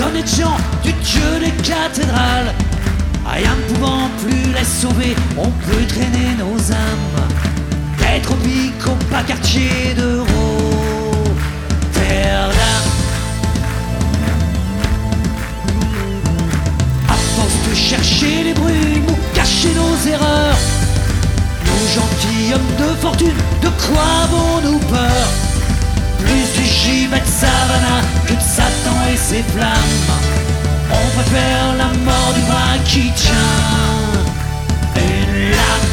honnêtes gens du Dieu des cathédrales. Rien ne pouvant plus les sauver, on peut traîner nos âmes des tropiques au bas quartier de Rotterdam. À force de chercher les brumes ou cacher nos erreurs, nos gentilshommes de fortune, de quoi avons-nous peur? Plus du gibet de Savannah que de Satan et ses flammes, on préfère la mort du bras qui tient une lame.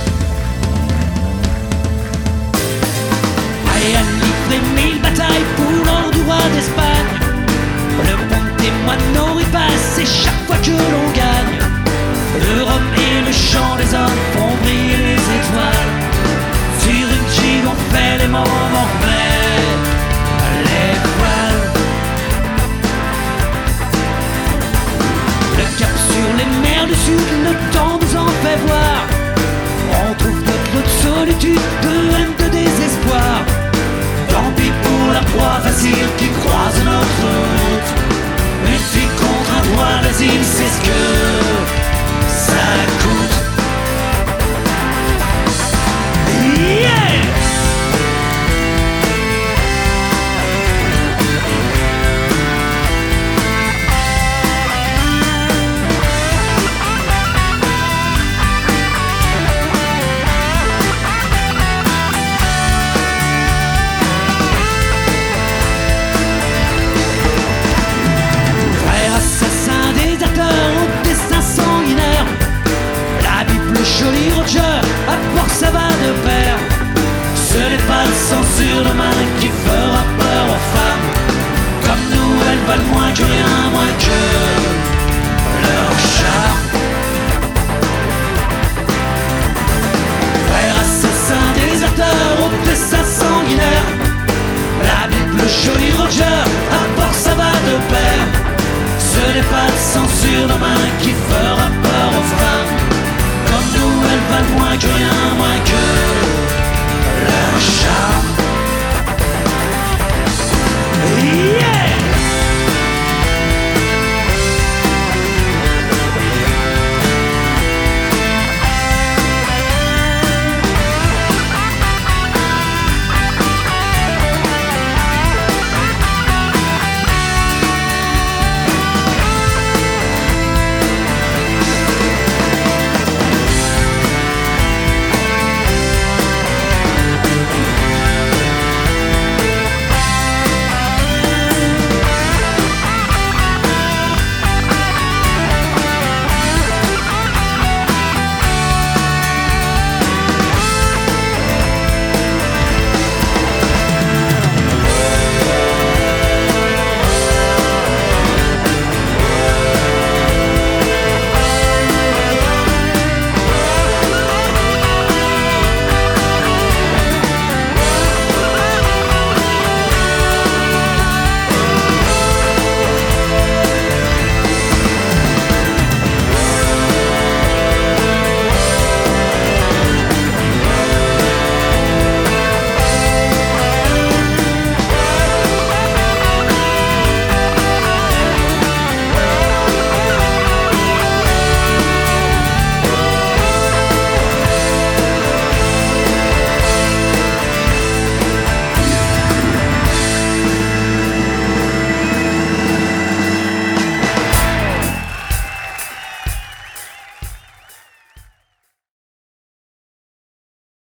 Et à livrer 1000 batailles pour l'or du roi d'Espagne, le bon témoin de nos ripaces, c'est chaque fois que l'on gagne. Le rhum et le chant des hommes font briller les étoiles. Sur une gigue on fait les mômes, on remet les voiles. Le cap sur les mers du sud, le temps nous en fait voir. On trouve notre lot de solitude, de haine, de désespoir. Tant pis pour la proie facile qui croise notre route. Une fille contre un droit d'asile, c'est ce que ça coûte. Yeah! Joli Roger, à part ça va de pair. Ce n'est pas le sang sur nos mains qui fera peur aux femmes. Comme nous, elles valent moins que rien, moins que leur charme. Frères assassins, désastres, au dessin sanguinaire. La Bible, joli Roger, à part ça va de pair. Ce n'est pas le sang sur nos mains qui fera peur aux femmes. Comme nous, elles valent moins que rien.